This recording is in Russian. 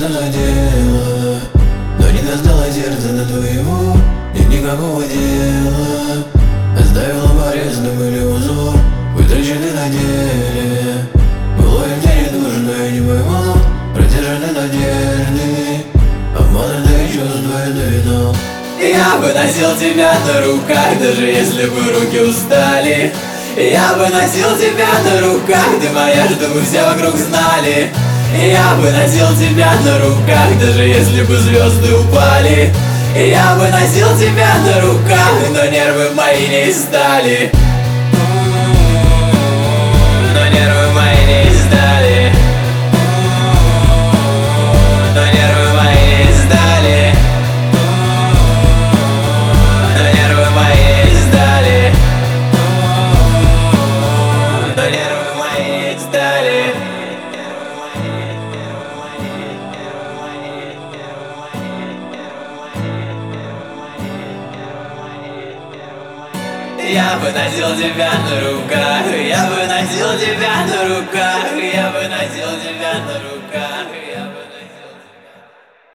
что-то задела, но не достало сердце до твоего. Нет никакого дела. Оставила порез на мыле узор, вытраченный на деле. Было им тебе не нужно, я не поймал протяженной надежды. Обманутые чувства я довидал. Я бы носил тебя на руках, даже если бы руки устали. Я бы носил тебя на руках, ты моя, чтобы все вокруг знали. Я бы носил тебя на руках, даже если бы звезды упали. Я бы носил тебя на руках, но нервы мои не из стали. Но нервы мои не из стали. Но нервы мои не из стали. Но нервы мои не из стали. Но нервы мои не из стали. Я бы носил тебя на руках,